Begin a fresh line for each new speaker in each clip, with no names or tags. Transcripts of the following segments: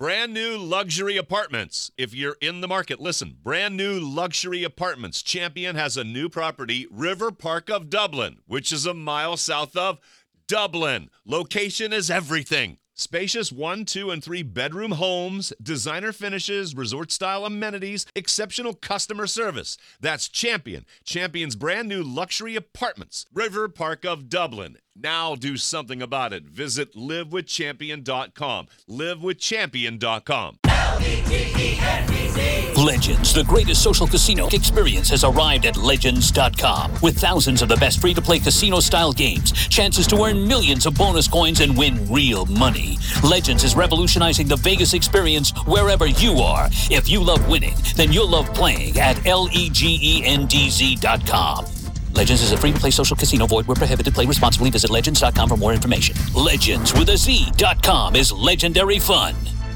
Brand new luxury apartments. If you're in the market, listen. Brand new luxury apartments. Champion has a new property, River Park of Dublin, which is a mile south of Dublin. Location is everything. Spacious 1, 2, and 3 bedroom homes, designer finishes, resort-style amenities, exceptional customer service. That's Champion. Champion's brand new luxury apartments. River Park of Dublin. Now do something about it. Visit livewithchampion.com. Livewithchampion.com.
Legends, the greatest social casino experience, has arrived at Legends.com. With thousands of the best free-to-play casino-style games, chances to earn millions of bonus coins and win real money. Legends is revolutionizing the Vegas experience wherever you are. If you love winning, then you'll love playing at LEGENDZ.com. Legends is a free-to-play social casino. Void where prohibited. Play responsibly. Visit Legends.com for more information. Legends with a Z.com is legendary fun.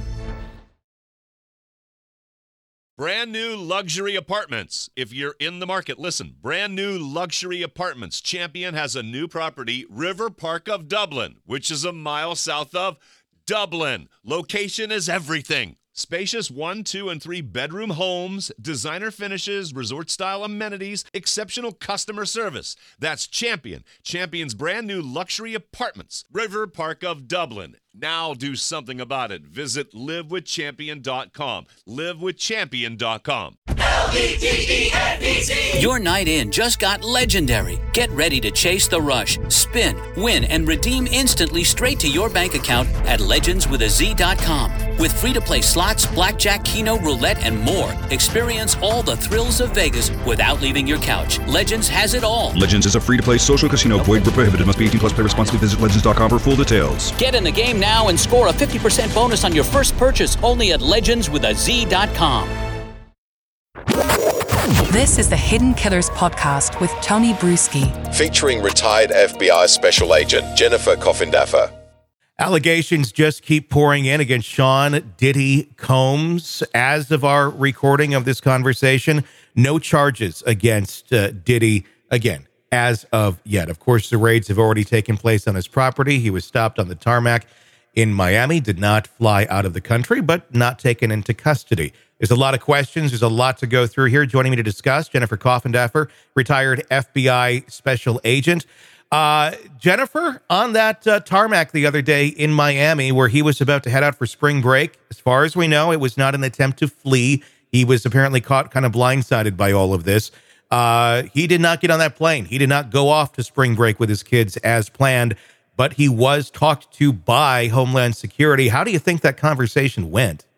Brand new luxury apartments. If you're in the market, listen. Brand new luxury apartments. Champion has a new property, River Park of Dublin, which is a mile south of Dublin. Location is everything. Spacious 1, 2, and 3 bedroom homes, designer finishes, resort-style amenities, exceptional customer service. That's Champion. Champion's brand new luxury apartments. River Park of Dublin. Now do something about it. Visit livewithchampion.com. Livewithchampion.com.
LEGENDZ. Your night in just got legendary. Get ready to chase the rush, spin, win, and redeem instantly straight to your bank account at legendswithaz.com. With free-to-play slots, blackjack, keno, roulette, and more. Experience all the thrills of Vegas without leaving your couch. Legends has it all.
Legends is a free-to-play social casino. Void where prohibited. Must be 18 plus. Play responsibly. Visit legends.com for full details.
Get in the game now and score a 50% bonus on your first purchase only at legendswithaz.com.
This is the Hidden Killers podcast with Tony Bruschi,
featuring retired FBI Special Agent Jennifer Coffindaffer.
Allegations just keep pouring in against Sean Diddy Combs. As of our recording of this conversation, no charges against Diddy again, as of yet. Of course, the raids have already taken place on his property. He was stopped on the tarmac in Miami, did not fly out of the country, but not taken into custody. There's a lot of questions. There's a lot to go through here. Joining me to discuss, Jennifer Coffindaffer, retired FBI Special Agent. Jennifer, on that tarmac the other day in Miami, where he was about to head out for spring break, as far as we know, it was not an attempt to flee. He was apparently caught kind of blindsided by all of this. He did not get on that plane. He did not go off to spring break with his kids as planned, but he was talked to by Homeland Security. How do you think that conversation went?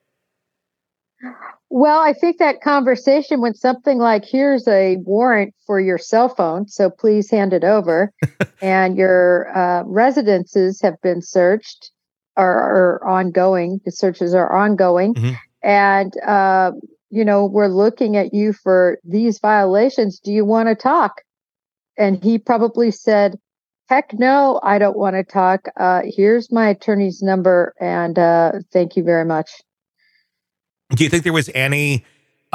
Well, I think that conversation went something like, here's a warrant for your cell phone, so please hand it over. And your residences have been searched or are ongoing. The searches are ongoing. Mm-hmm. And, we're looking at you for these violations. Do you want to talk? And he probably said, heck no, I don't want to talk. Here's my attorney's number, and thank you very much.
Do you think there was any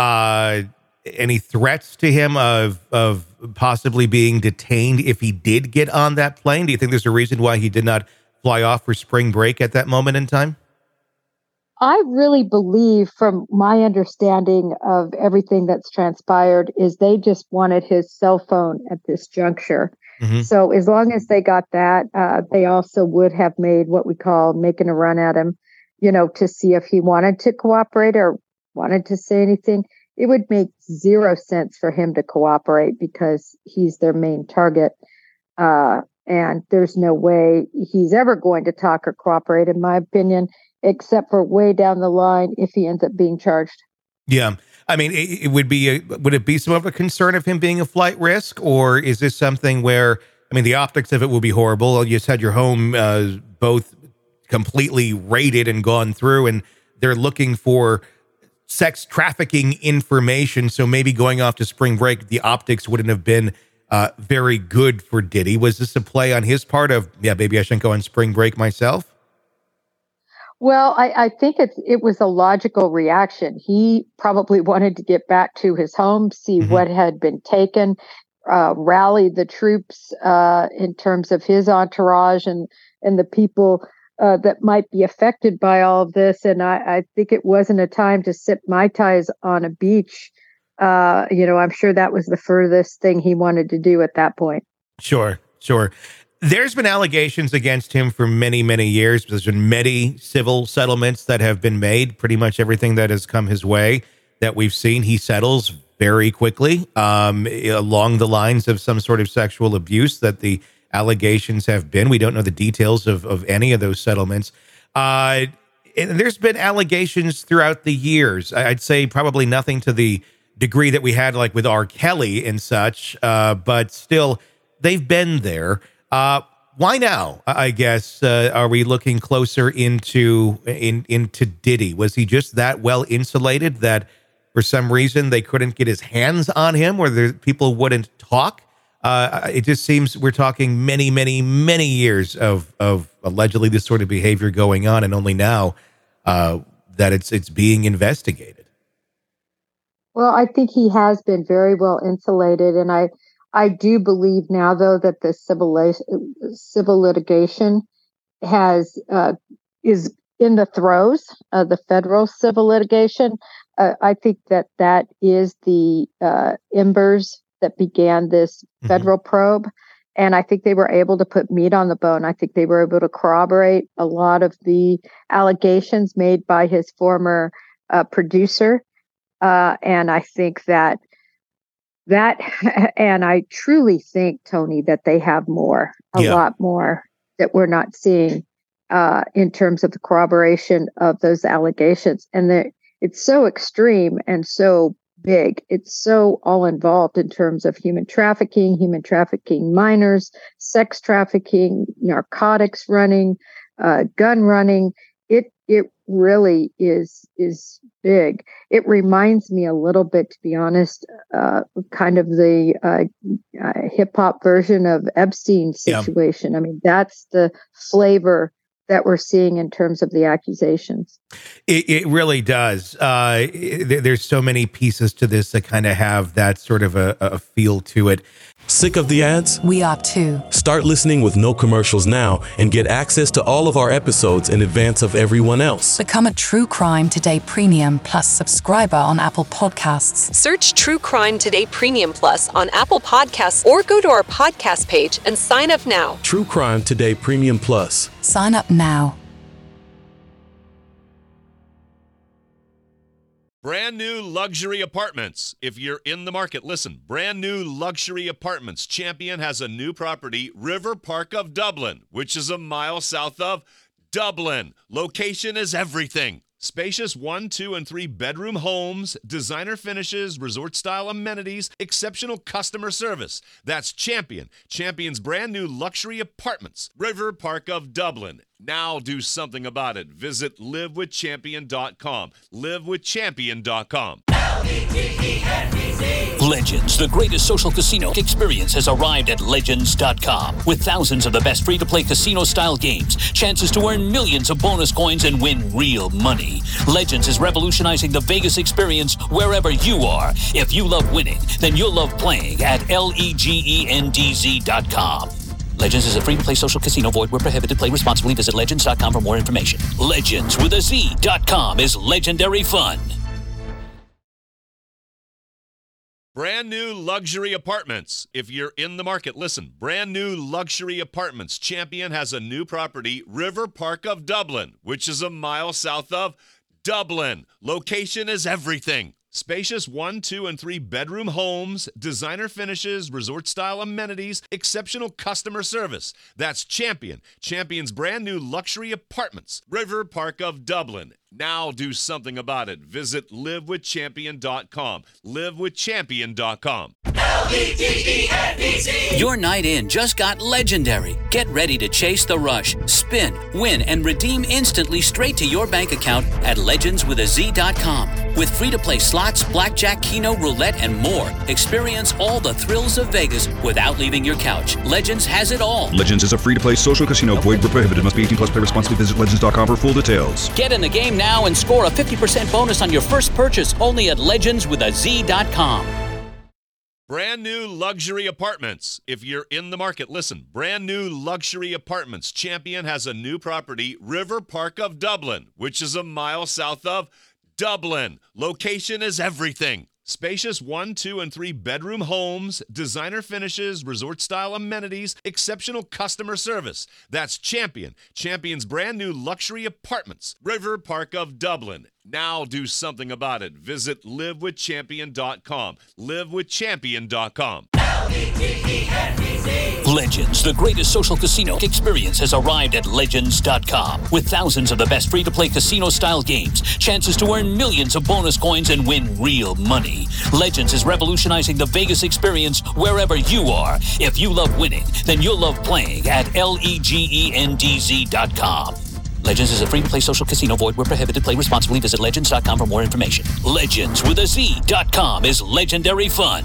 threats to him of possibly being detained if he did get on that plane? Do you think there's a reason why he did not fly off for spring break at that moment in time?
I really believe, from my understanding of everything that's transpired, is they just wanted his cell phone at this juncture. Mm-hmm. So as long as they got that, they also would have made what we call making a run at him, to see if he wanted to cooperate or wanted to say anything. It would make zero sense for him to cooperate because he's their main target. And there's no way he's ever going to talk or cooperate, in my opinion, except for way down the line if he ends up being charged.
Yeah. I mean, would it be some of a concern of him being a flight risk, or is this something where, the optics of it will be horrible. You just had your home both completely raided and gone through, and they're looking for sex trafficking information. So maybe going off to spring break, the optics wouldn't have been very good for Diddy. Was this a play on his part of, maybe I shouldn't go on spring break myself?
Well, I think it was a logical reaction. He probably wanted to get back to his home, see mm-hmm. what had been taken, rally the troops in terms of his entourage and the people that might be affected by all of this. And I think it wasn't a time to sip Mai Tais on a beach. I'm sure that was the furthest thing he wanted to do at that point.
Sure. There's been allegations against him for many, many years. There's been many civil settlements that have been made. Pretty much everything that has come his way that we've seen, he settles very quickly, along the lines of some sort of sexual abuse that the allegations have been. We don't know the details of any of those settlements. And there's been allegations throughout the years. I'd say probably nothing to the degree that we had like with R. Kelly and such, but still, they've been there. Why now? I guess are we looking closer into Diddy? Was he just that well insulated that for some reason they couldn't get his hands on him, or people wouldn't talk? It just seems we're talking many, many, many years of allegedly this sort of behavior going on, and only now that it's being investigated.
Well, I think he has been very well insulated, and I do believe now, though, that the civil litigation is in the throes of the federal civil litigation. I think that is the embers that began this federal probe, and I think they were able to put meat on the bone. I think they were able to corroborate a lot of the allegations made by his former producer, and I think that, and I truly think, Tony, that they have more, a lot more that we're not seeing in terms of the corroboration of those allegations. And it's so extreme and so big. It's so all involved in terms of human trafficking minors, sex trafficking, narcotics running, gun running. It really is big. It reminds me a little bit, to be honest, kind of the hip hop version of Epstein situation. I mean, that's the flavor that we're seeing in terms of the accusations.
It really does. There's so many pieces to this that kind of have that sort of a feel to it.
Sick of the ads?
We are too.
Start listening with no commercials now and get access to all of our episodes in advance of everyone else.
Become a True Crime Today Premium Plus subscriber on Apple Podcasts.
Search True Crime Today Premium Plus on Apple Podcasts or go to our podcast page and sign up now.
True Crime Today Premium Plus.
Sign up now.
Brand new luxury apartments. If you're in the market, listen. Brand new luxury apartments. Champion has a new property, River Park of Dublin, which is a mile south of Dublin. Location is everything. Spacious 1, 2, and 3 bedroom homes, designer finishes, resort-style amenities, exceptional customer service. That's Champion. Champion's brand new luxury apartments. River Park of Dublin. Now do something about it. Visit livewithchampion.com. livewithchampion.com.
Legends, the greatest social casino experience, has arrived at Legends.com. With thousands of the best free-to-play casino-style games, chances to earn millions of bonus coins and win real money. Legends is revolutionizing the Vegas experience wherever you are. If you love winning, then you'll love playing at LEGENDZ.com. Legends is a free-to-play social casino. Void where prohibited. Play responsibly. Visit Legends.com for more information. Legends with a Z.com is legendary fun.
Brand new luxury apartments. If you're in the market, listen. Brand new luxury apartments. Champion has a new property, River Park of Dublin, which is a mile south of Dublin. Location is everything. Spacious 1, 2, and 3 bedroom homes, designer finishes, resort-style amenities, exceptional customer service. That's Champion. Champion's brand new luxury apartments. River Park of Dublin. Now do something about it. Visit livewithchampion.com. livewithchampion.com.
LEGENDZ. Your night in just got legendary. Get ready to chase the rush, spin, win, and redeem instantly straight to your bank account at legendswithaz.com. With free-to-play slots, blackjack, keno, roulette, and more. Experience all the thrills of Vegas without leaving your couch. Legends has it all.
Legends is a free-to-play social casino. Void where prohibited. Must be 18 plus. Play responsibly. Visit legends.com for full details.
Get in the game now and score a 50% bonus on your first purchase only at legendswithaz.com.
Brand new luxury apartments. If you're in the market, listen. Brand new luxury apartments. Champion has a new property, River Park of Dublin, which is a mile south of Dublin. Location is everything. Spacious 1, 2, and 3 bedroom homes, designer finishes, resort-style amenities, exceptional customer service. That's Champion. Champion's brand new luxury apartments, River Park of Dublin. Now do something about it. Visit livewithchampion.com. Livewithchampion.com.
Legends, the greatest social casino experience, has arrived at Legends.com. With thousands of the best free-to-play casino-style games, chances to earn millions of bonus coins and win real money. Legends is revolutionizing the Vegas experience wherever you are. If you love winning, then you'll love playing at LEGENDZ.com. Legends is a free-to-play social casino. Void where prohibited. Play responsibly. Visit Legends.com for more information. Legends with a Z.com is legendary fun.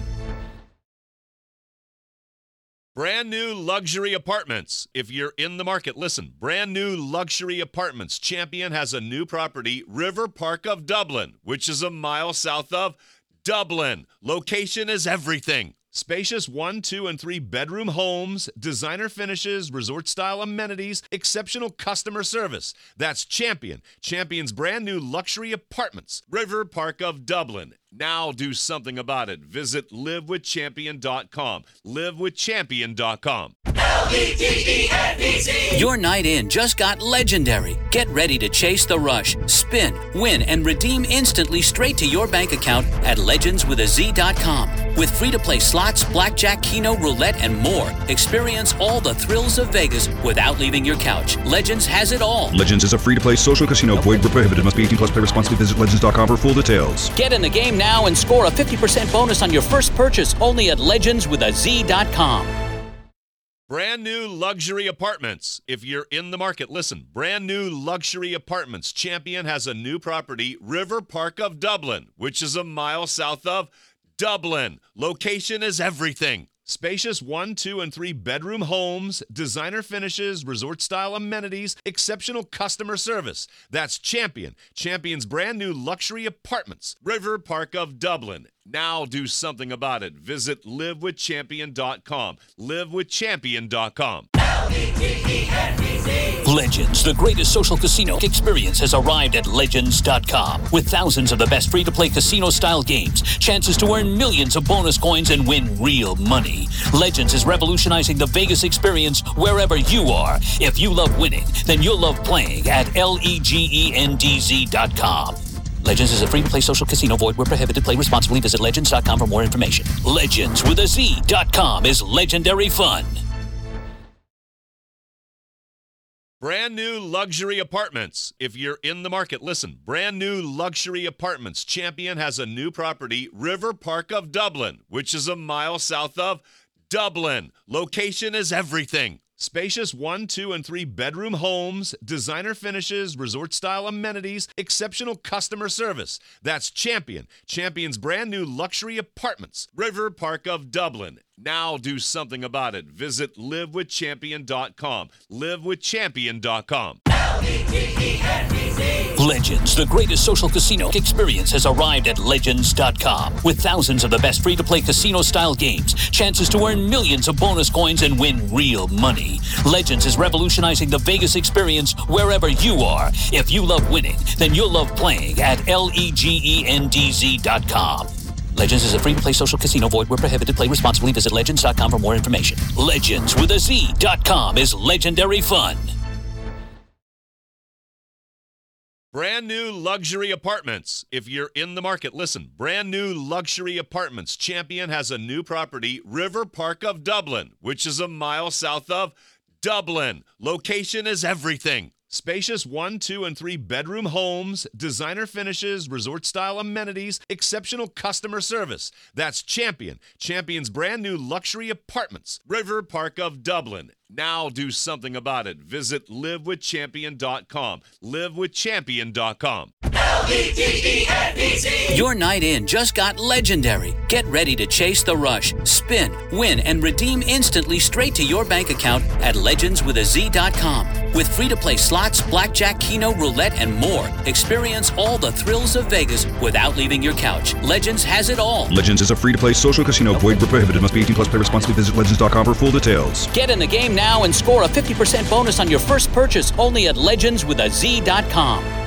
Brand new luxury apartments. If you're in the market, listen. Brand new luxury apartments. Champion has a new property, River Park of Dublin, which is a mile south of Dublin. Location is everything. Spacious 1, 2, and 3 bedroom homes, designer finishes, resort-style amenities, exceptional customer service. That's Champion. Champion's brand new luxury apartments, River Park of Dublin. Now do something about it. Visit livewithchampion.com. Livewithchampion.com.
LEGENDZ. Your night in just got legendary. Get ready to chase the rush, spin, win, and redeem instantly straight to your bank account at legendswithaz.com. With free-to-play slots, blackjack, keno, roulette, and more. Experience all the thrills of Vegas without leaving your couch. Legends has it all.
Legends is a free-to-play social casino. Void where prohibited. Must be 18 plus. Play responsibly. Visit legends.com for full details.
Get in the game now and score a 50% bonus on your first purchase only at legendswithaz.com.
Brand new luxury apartments. If you're in the market, listen. Brand new luxury apartments. Champion has a new property, River Park of Dublin, which is a mile south of Dublin. Location is everything. Spacious 1, 2, and 3 bedroom homes, designer finishes, resort-style amenities, exceptional customer service. That's Champion. Champion's brand new luxury apartments, River Park of Dublin. Now do something about it. Visit livewithchampion.com. Livewithchampion.com.
Legends, the greatest social casino experience, has arrived at Legends.com. With thousands of the best free-to-play casino-style games, chances to earn millions of bonus coins and win real money. Legends is revolutionizing the Vegas experience wherever you are. If you love winning, then you'll love playing at LEGENDZ.com. Legends is a free-to-play social casino. Void where prohibited. Play responsibly. Visit Legends.com for more information. Legends with a Z.com is legendary fun.
Brand new luxury apartments. If you're in the market, listen. Brand new luxury apartments. Champion has a new property, River Park of Dublin, which is a mile south of Dublin. Location is everything. Spacious 1, 2, and 3 bedroom homes, designer finishes, resort-style amenities, exceptional customer service. That's Champion. Champion's brand new luxury apartments, River Park of Dublin. Now do something about it. Visit livewithchampion.com. Livewithchampion.com.
Legends, the greatest social casino experience, has arrived at Legends.com. With thousands of the best free-to-play casino-style games, chances to earn millions of bonus coins and win real money. Legends is revolutionizing the Vegas experience wherever you are. If you love winning, then you'll love playing at LEGENDZ.com. Legends is a free-to-play social casino. Void where prohibited. Play responsibly. Visit Legends.com for more information. Legends with a Z.com is legendary fun.
Brand new luxury apartments. If you're in the market, listen. Brand new luxury apartments. Champion has a new property, River Park of Dublin, which is a mile south of Dublin. Location is everything. Spacious 1, 2, and 3 bedroom homes, designer finishes, resort-style amenities, exceptional customer service. That's Champion. Champion's brand new luxury apartments, River Park of Dublin. Now do something about it. Visit livewithchampion.com. Livewithchampion.com.
L-E-G-E-N-D-Z. Your night in just got legendary. Get ready to chase the rush, spin, win, and redeem instantly straight to your bank account at legendswithaz.com. With free-to-play slots, blackjack, keno, roulette, and more. Experience all the thrills of Vegas without leaving your couch. Legends has it all.
Legends is a free-to-play social casino. Void where prohibited. Must be 18 plus. Play responsibly. Visit legends.com for full details.
Get in the game now and score a 50% bonus on your first purchase only at legendswithaz.com.